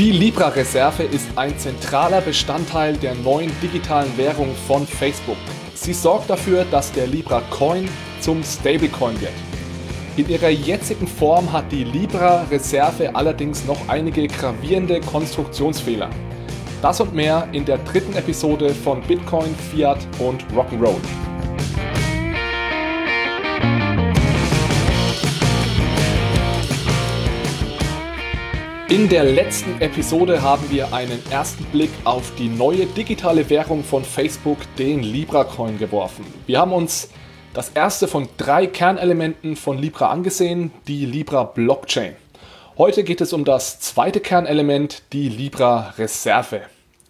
Die Libra-Reserve ist ein zentraler Bestandteil der neuen digitalen Währung von Facebook. Sie sorgt dafür, dass der Libra-Coin zum Stablecoin wird. In ihrer jetzigen Form hat die Libra-Reserve allerdings noch einige gravierende Konstruktionsfehler. Das und mehr in der dritten Episode von Bitcoin, Fiat und Rock'n'Roll. In der letzten Episode haben wir einen ersten Blick auf die neue digitale Währung von Facebook, den Libra-Coin, geworfen. Wir haben uns das erste von 3 Kernelementen von Libra angesehen, die Libra-Blockchain. Heute geht es um das zweite Kernelement, die Libra-Reserve.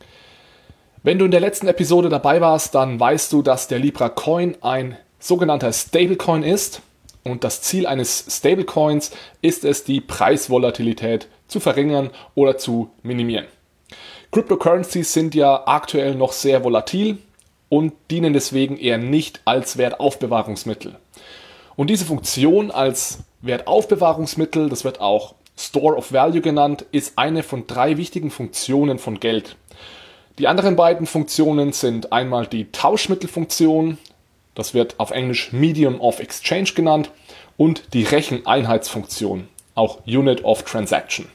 Wenn du in der letzten Episode dabei warst, dann weißt du, dass der Libra-Coin ein sogenannter Stablecoin ist. Und das Ziel eines Stablecoins ist es, die Preisvolatilität zu verringern oder zu minimieren. Cryptocurrencies sind ja aktuell noch sehr volatil und dienen deswegen eher nicht als Wertaufbewahrungsmittel. Und diese Funktion als Wertaufbewahrungsmittel, das wird auch Store of Value genannt, ist eine von 3 wichtigen Funktionen von Geld. Die anderen beiden Funktionen sind einmal die Tauschmittelfunktion, das wird auf Englisch Medium of Exchange genannt, und die Recheneinheitsfunktion, auch Unit of Transaction.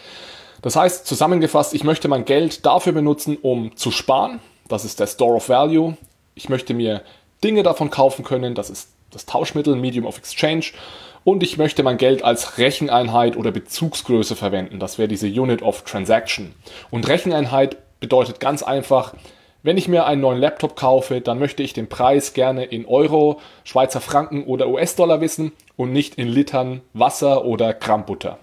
Das heißt, zusammengefasst, ich möchte mein Geld dafür benutzen, um zu sparen, das ist der Store of Value. Ich möchte mir Dinge davon kaufen können, das ist das Tauschmittel, Medium of Exchange. Und ich möchte mein Geld als Recheneinheit oder Bezugsgröße verwenden, das wäre diese Unit of Transaction. Und Recheneinheit bedeutet ganz einfach, wenn ich mir einen neuen Laptop kaufe, dann möchte ich den Preis gerne in Euro, Schweizer Franken oder US-Dollar wissen und nicht in Litern Wasser oder Gramm Butter.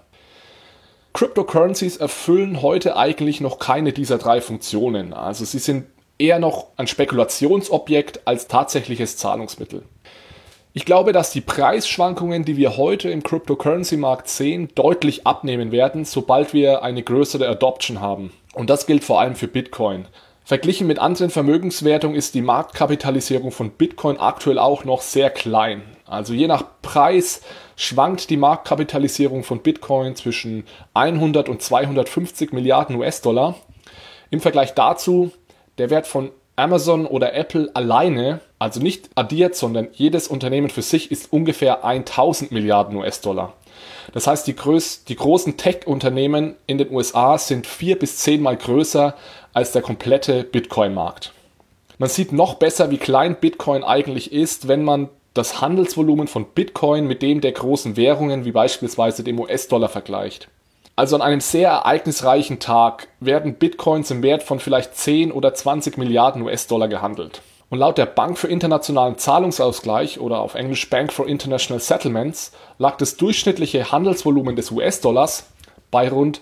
Cryptocurrencies erfüllen heute eigentlich noch keine dieser 3 Funktionen. Also sie sind eher noch ein Spekulationsobjekt als tatsächliches Zahlungsmittel. Ich glaube, dass die Preisschwankungen, die wir heute im Cryptocurrency-Markt sehen, deutlich abnehmen werden, sobald wir eine größere Adoption haben. Und das gilt vor allem für Bitcoin. Verglichen mit anderen Vermögenswertungen ist die Marktkapitalisierung von Bitcoin aktuell auch noch sehr klein. Also je nach Preis schwankt die Marktkapitalisierung von Bitcoin zwischen 100 und 250 Milliarden US-Dollar. Im Vergleich dazu, der Wert von Amazon oder Apple alleine, also nicht addiert, sondern jedes Unternehmen für sich, ist ungefähr 1000 Milliarden US-Dollar. Das heißt, die großen Tech-Unternehmen in den USA sind 4 bis 10 Mal größer als der komplette Bitcoin-Markt. Man sieht noch besser, wie klein Bitcoin eigentlich ist, wenn man das Handelsvolumen von Bitcoin mit dem der großen Währungen, wie beispielsweise dem US-Dollar, vergleicht. Also an einem sehr ereignisreichen Tag werden Bitcoins im Wert von vielleicht 10 oder 20 Milliarden US-Dollar gehandelt. Und laut der Bank für internationalen Zahlungsausgleich oder auf Englisch Bank for International Settlements lag das durchschnittliche Handelsvolumen des US-Dollars bei rund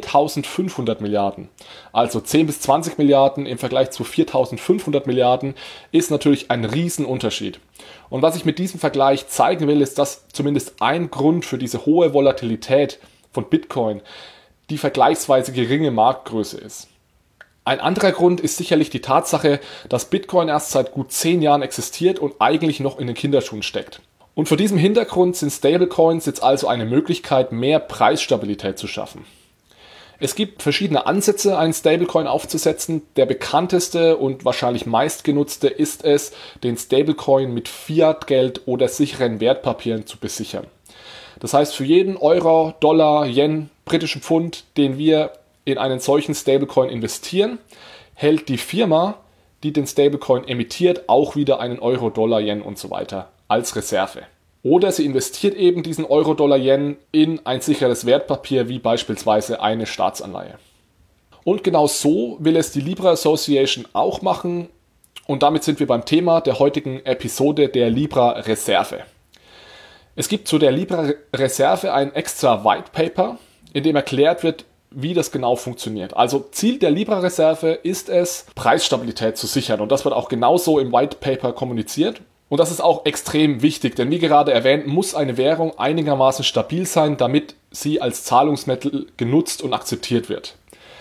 4.500 Milliarden. Also 10 bis 20 Milliarden im Vergleich zu 4.500 Milliarden ist natürlich ein Riesenunterschied. Und was ich mit diesem Vergleich zeigen will, ist, dass zumindest ein Grund für diese hohe Volatilität von Bitcoin die vergleichsweise geringe Marktgröße ist. Ein anderer Grund ist sicherlich die Tatsache, dass Bitcoin erst seit gut 10 Jahren existiert und eigentlich noch in den Kinderschuhen steckt. Und vor diesem Hintergrund sind Stablecoins jetzt also eine Möglichkeit, mehr Preisstabilität zu schaffen. Es gibt verschiedene Ansätze, einen Stablecoin aufzusetzen. Der bekannteste und wahrscheinlich meistgenutzte ist es, den Stablecoin mit Fiat-Geld oder sicheren Wertpapieren zu besichern. Das heißt, für jeden Euro, Dollar, Yen, britischen Pfund, den wir in einen solchen Stablecoin investieren, hält die Firma, die den Stablecoin emittiert, auch wieder einen Euro, Dollar, Yen und so weiter als Reserve. Oder sie investiert eben diesen Euro, Dollar, Yen in ein sicheres Wertpapier, wie beispielsweise eine Staatsanleihe. Und genau so will es die Libra Association auch machen. Und damit sind wir beim Thema der heutigen Episode, der Libra Reserve. Es gibt zu der Libra Reserve ein extra White Paper, in dem erklärt wird, wie das genau funktioniert. Also Ziel der Libra Reserve ist es, Preisstabilität zu sichern. Und das wird auch genauso im White Paper kommuniziert. Und das ist auch extrem wichtig, denn wie gerade erwähnt, muss eine Währung einigermaßen stabil sein, damit sie als Zahlungsmittel genutzt und akzeptiert wird.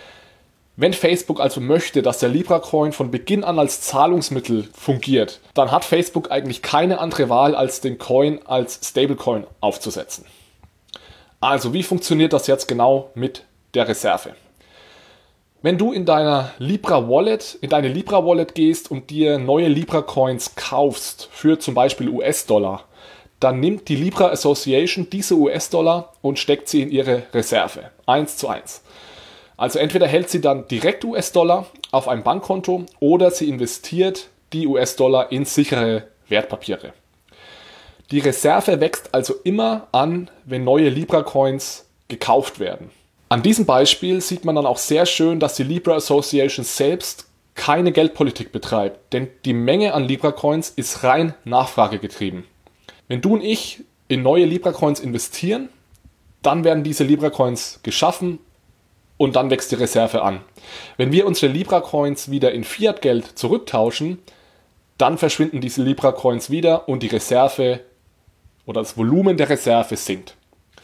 Wenn Facebook also möchte, dass der Libra-Coin von Beginn an als Zahlungsmittel fungiert, dann hat Facebook eigentlich keine andere Wahl, als den Coin als Stablecoin aufzusetzen. Also wie funktioniert das jetzt genau mit der Reserve? Wenn du in deine Libra Wallet gehst und dir neue Libra Coins kaufst für zum Beispiel US-Dollar, dann nimmt die Libra Association diese US-Dollar und steckt sie in ihre Reserve, 1:1. Also entweder hält sie dann direkt US-Dollar auf ein Bankkonto oder sie investiert die US-Dollar in sichere Wertpapiere. Die Reserve wächst also immer an, wenn neue Libra-Coins gekauft werden. An diesem Beispiel sieht man dann auch sehr schön, dass die Libra Association selbst keine Geldpolitik betreibt, denn die Menge an Libra-Coins ist rein nachfragegetrieben. Wenn du und ich in neue Libra-Coins investieren, dann werden diese Libra-Coins geschaffen und dann wächst die Reserve an. Wenn wir unsere Libra-Coins wieder in Fiat-Geld zurücktauschen, dann verschwinden diese Libra-Coins wieder und die Reserve oder das Volumen der Reserve sinkt.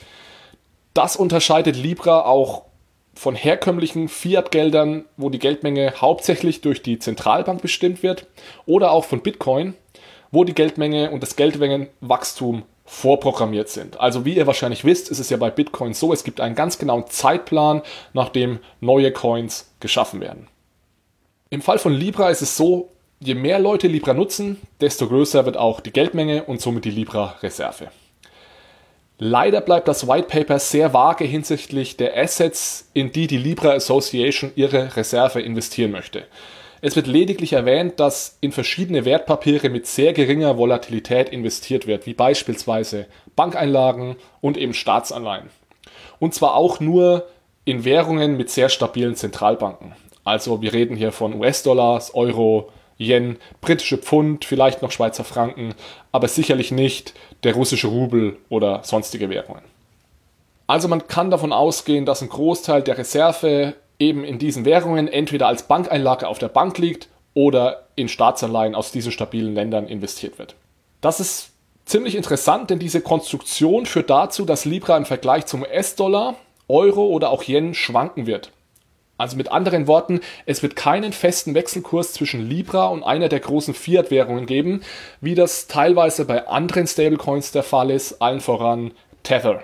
Das unterscheidet Libra auch von herkömmlichen Fiat-Geldern, wo die Geldmenge hauptsächlich durch die Zentralbank bestimmt wird, oder auch von Bitcoin, wo die Geldmenge und das Geldmengenwachstum vorprogrammiert sind. Also wie ihr wahrscheinlich wisst, ist es ja bei Bitcoin so, es gibt einen ganz genauen Zeitplan, nach dem neue Coins geschaffen werden. Im Fall von Libra ist es so, je mehr Leute Libra nutzen, desto größer wird auch die Geldmenge und somit die Libra-Reserve. Leider bleibt das White Paper sehr vage hinsichtlich der Assets, in die die Libra Association ihre Reserve investieren möchte. Es wird lediglich erwähnt, dass in verschiedene Wertpapiere mit sehr geringer Volatilität investiert wird, wie beispielsweise Bankeinlagen und eben Staatsanleihen. Und zwar auch nur in Währungen mit sehr stabilen Zentralbanken. Also wir reden hier von US-Dollars, Euro, Yen, britische Pfund, vielleicht noch Schweizer Franken, aber sicherlich nicht der russische Rubel oder sonstige Währungen. Also man kann davon ausgehen, dass ein Großteil der Reserve eben in diesen Währungen entweder als Bankeinlage auf der Bank liegt oder in Staatsanleihen aus diesen stabilen Ländern investiert wird. Das ist ziemlich interessant, denn diese Konstruktion führt dazu, dass Libra im Vergleich zum US-Dollar, Euro oder auch Yen schwanken wird. Also mit anderen Worten, es wird keinen festen Wechselkurs zwischen Libra und einer der großen Fiat-Währungen geben, wie das teilweise bei anderen Stablecoins der Fall ist, allen voran Tether.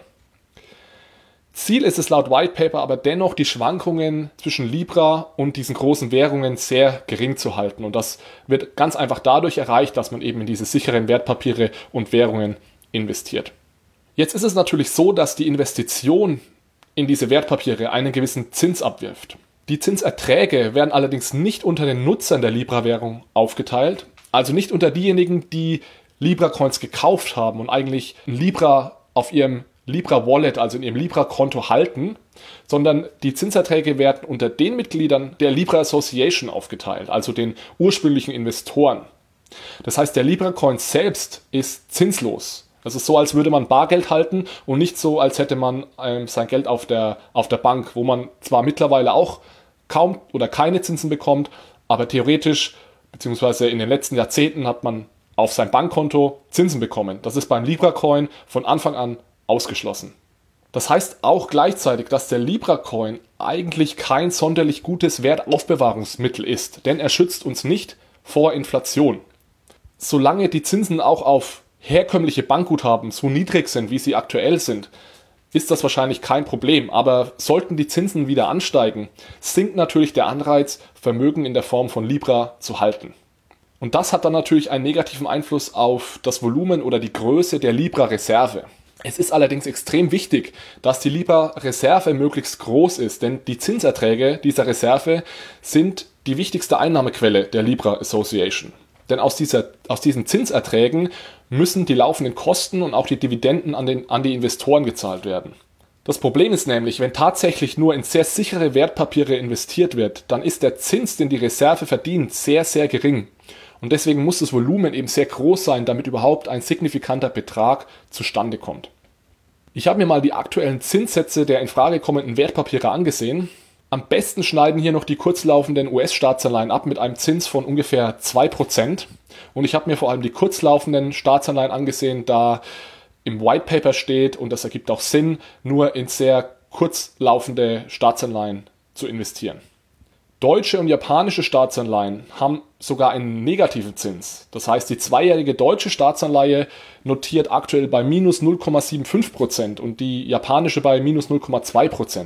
Ziel ist es laut White Paper aber dennoch, die Schwankungen zwischen Libra und diesen großen Währungen sehr gering zu halten. Und das wird ganz einfach dadurch erreicht, dass man eben in diese sicheren Wertpapiere und Währungen investiert. Jetzt ist es natürlich so, dass die Investition in diese Wertpapiere einen gewissen Zins abwirft. Die Zinserträge werden allerdings nicht unter den Nutzern der Libra-Währung aufgeteilt, also nicht unter diejenigen, die Libra-Coins gekauft haben und eigentlich Libra auf ihrem Libra-Wallet, also in ihrem Libra-Konto halten, sondern die Zinserträge werden unter den Mitgliedern der Libra Association aufgeteilt, also den ursprünglichen Investoren. Das heißt, der Libra-Coin selbst ist zinslos. Das ist so, als würde man Bargeld halten und nicht so, als hätte man sein Geld auf der Bank, wo man zwar mittlerweile auch kaum oder keine Zinsen bekommt, aber theoretisch, beziehungsweise in den letzten Jahrzehnten hat man auf sein Bankkonto Zinsen bekommen. Das ist beim Libra-Coin von Anfang an ausgeschlossen. Das heißt auch gleichzeitig, dass der Libra-Coin eigentlich kein sonderlich gutes Wertaufbewahrungsmittel ist, denn er schützt uns nicht vor Inflation. Solange die Zinsen auch auf herkömmliche Bankguthaben so niedrig sind, wie sie aktuell sind, ist das wahrscheinlich kein Problem. Aber sollten die Zinsen wieder ansteigen, sinkt natürlich der Anreiz, Vermögen in der Form von Libra zu halten. Und das hat dann natürlich einen negativen Einfluss auf das Volumen oder die Größe der Libra-Reserve. Es ist allerdings extrem wichtig, dass die Libra-Reserve möglichst groß ist, denn die Zinserträge dieser Reserve sind die wichtigste Einnahmequelle der Libra Association. Denn aus diesen Zinserträgen müssen die laufenden Kosten und auch die Dividenden an die Investoren gezahlt werden. Das Problem ist nämlich, wenn tatsächlich nur in sehr sichere Wertpapiere investiert wird, dann ist der Zins, den die Reserve verdient, sehr, sehr gering. Und deswegen muss das Volumen eben sehr groß sein, damit überhaupt ein signifikanter Betrag zustande kommt. Ich habe mir mal die aktuellen Zinssätze der in Frage kommenden Wertpapiere angesehen. Am besten schneiden hier noch die kurzlaufenden US-Staatsanleihen ab mit einem Zins von ungefähr 2%. Und ich habe mir vor allem die kurzlaufenden Staatsanleihen angesehen, da im White Paper steht, und das ergibt auch Sinn, nur in sehr kurzlaufende Staatsanleihen zu investieren. Deutsche und japanische Staatsanleihen haben sogar einen negativen Zins. Das heißt, die zweijährige deutsche Staatsanleihe notiert aktuell bei minus 0,75% und die japanische bei minus 0,2%.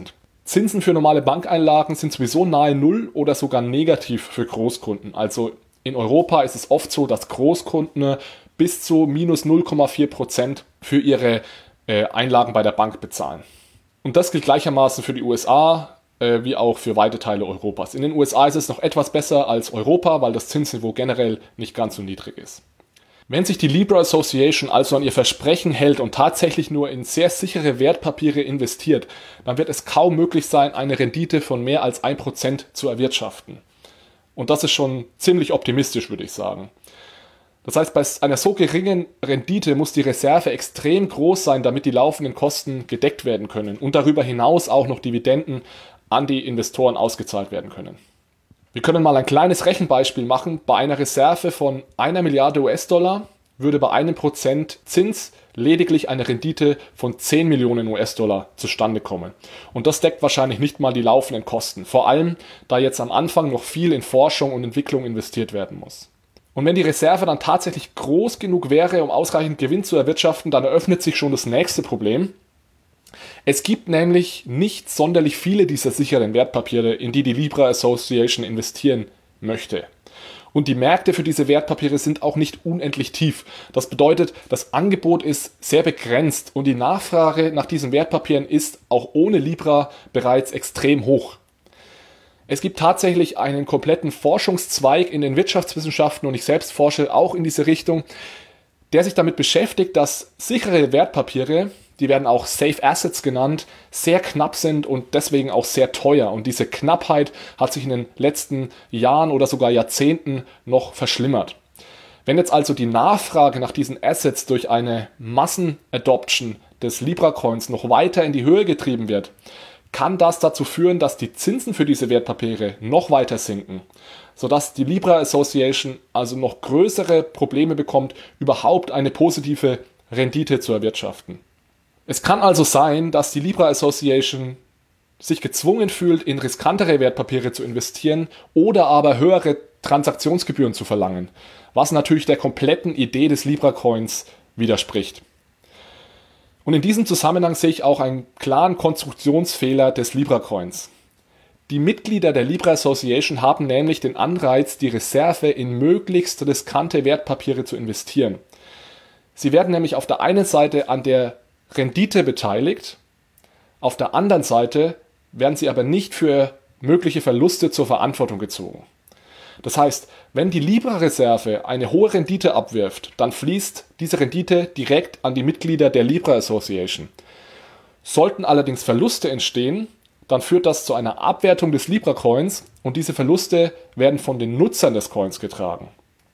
Zinsen für normale Bankeinlagen sind sowieso nahe Null oder sogar negativ für Großkunden. Also in Europa ist es oft so, dass Großkunden bis zu minus 0,4% für ihre Einlagen bei der Bank bezahlen. Und das gilt gleichermaßen für die USA wie auch für weite Teile Europas. In den USA ist es noch etwas besser als Europa, weil das Zinsniveau generell nicht ganz so niedrig ist. Wenn sich die Libra Association also an ihr Versprechen hält und tatsächlich nur in sehr sichere Wertpapiere investiert, dann wird es kaum möglich sein, eine Rendite von mehr als 1% zu erwirtschaften. Und das ist schon ziemlich optimistisch, würde ich sagen. Das heißt, bei einer so geringen Rendite muss die Reserve extrem groß sein, damit die laufenden Kosten gedeckt werden können und darüber hinaus auch noch Dividenden an die Investoren ausgezahlt werden können. Wir können mal ein kleines Rechenbeispiel machen. Bei einer Reserve von 1 Milliarde US-Dollar würde bei 1% Zins lediglich eine Rendite von 10 Millionen US-Dollar zustande kommen. Und das deckt wahrscheinlich nicht mal die laufenden Kosten, vor allem da jetzt am Anfang noch viel in Forschung und Entwicklung investiert werden muss. Und wenn die Reserve dann tatsächlich groß genug wäre, um ausreichend Gewinn zu erwirtschaften, dann eröffnet sich schon das nächste Problem. Es gibt nämlich nicht sonderlich viele dieser sicheren Wertpapiere, in die die Libra Association investieren möchte. Und die Märkte für diese Wertpapiere sind auch nicht unendlich tief. Das bedeutet, das Angebot ist sehr begrenzt und die Nachfrage nach diesen Wertpapieren ist auch ohne Libra bereits extrem hoch. Es gibt tatsächlich einen kompletten Forschungszweig in den Wirtschaftswissenschaften und ich selbst forsche auch in diese Richtung, der sich damit beschäftigt, dass sichere Wertpapiere, die werden auch Safe Assets genannt, sehr knapp sind und deswegen auch sehr teuer. Und diese Knappheit hat sich in den letzten Jahren oder sogar Jahrzehnten noch verschlimmert. Wenn jetzt also die Nachfrage nach diesen Assets durch eine Massenadoption des Libra-Coins noch weiter in die Höhe getrieben wird, kann das dazu führen, dass die Zinsen für diese Wertpapiere noch weiter sinken, sodass die Libra Association also noch größere Probleme bekommt, überhaupt eine positive Rendite zu erwirtschaften. Es kann also sein, dass die Libra Association sich gezwungen fühlt, in riskantere Wertpapiere zu investieren oder aber höhere Transaktionsgebühren zu verlangen, was natürlich der kompletten Idee des Libra Coins widerspricht. Und in diesem Zusammenhang sehe ich auch einen klaren Konstruktionsfehler des Libra Coins. Die Mitglieder der Libra Association haben nämlich den Anreiz, die Reserve in möglichst riskante Wertpapiere zu investieren. Sie werden nämlich auf der einen Seite an der Rendite beteiligt, auf der anderen Seite werden sie aber nicht für mögliche Verluste zur Verantwortung gezogen. Das heißt, wenn die Libra-Reserve eine hohe Rendite abwirft, dann fließt diese Rendite direkt an die Mitglieder der Libra Association. Sollten allerdings Verluste entstehen, dann führt das zu einer Abwertung des Libra-Coins und diese Verluste werden von den Nutzern des Coins getragen.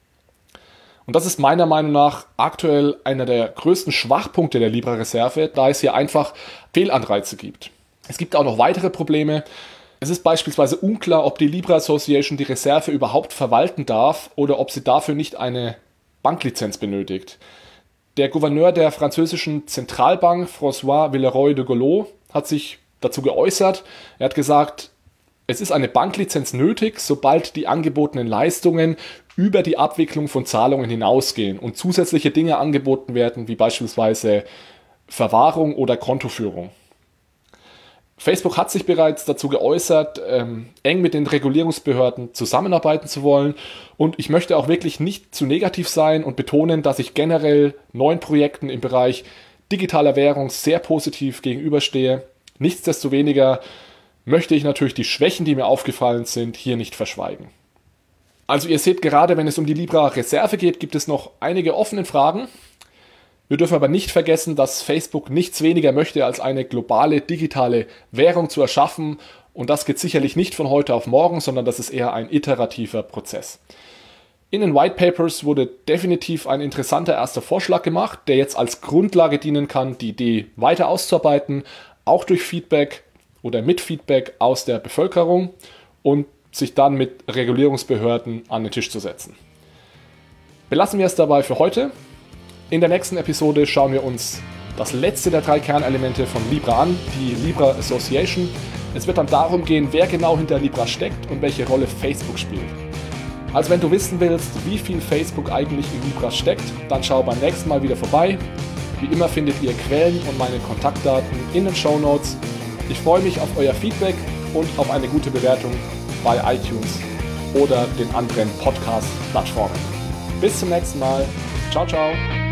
Und das ist meiner Meinung nach aktuell einer der größten Schwachpunkte der Libra-Reserve, da es hier einfach Fehlanreize gibt. Es gibt auch noch weitere Probleme. Es ist beispielsweise unklar, ob die Libra Association die Reserve überhaupt verwalten darf oder ob sie dafür nicht eine Banklizenz benötigt. Der Gouverneur der französischen Zentralbank, François Villeroy de Galhau, hat sich dazu geäußert. Er hat gesagt, es ist eine Banklizenz nötig, sobald die angebotenen Leistungen über die Abwicklung von Zahlungen hinausgehen und zusätzliche Dinge angeboten werden, wie beispielsweise Verwahrung oder Kontoführung. Facebook hat sich bereits dazu geäußert, eng mit den Regulierungsbehörden zusammenarbeiten zu wollen. Und ich möchte auch wirklich nicht zu negativ sein und betonen, dass ich generell neuen Projekten im Bereich digitaler Währung sehr positiv gegenüberstehe. Nichtsdestoweniger möchte ich natürlich die Schwächen, die mir aufgefallen sind, hier nicht verschweigen. Also ihr seht, gerade wenn es um die Libra Reserve geht, gibt es noch einige offene Fragen. Wir dürfen aber nicht vergessen, dass Facebook nichts weniger möchte, als eine globale digitale Währung zu erschaffen. Und das geht sicherlich nicht von heute auf morgen, sondern das ist eher ein iterativer Prozess. In den White Papers wurde definitiv ein interessanter erster Vorschlag gemacht, der jetzt als Grundlage dienen kann, die Idee weiter auszuarbeiten, auch durch Feedback oder mit Feedback aus der Bevölkerung und sich dann mit Regulierungsbehörden an den Tisch zu setzen. Belassen wir es dabei für heute. In der nächsten Episode schauen wir uns das letzte der 3 Kernelemente von Libra an, die Libra Association. Es wird dann darum gehen, wer genau hinter Libra steckt und welche Rolle Facebook spielt. Also wenn du wissen willst, wie viel Facebook eigentlich in Libra steckt, dann schau beim nächsten Mal wieder vorbei. Wie immer findet ihr Quellen und meine Kontaktdaten in den Shownotes. Ich freue mich auf euer Feedback und auf eine gute Bewertung bei iTunes oder den anderen Podcast-Plattformen. Bis zum nächsten Mal. Ciao, ciao.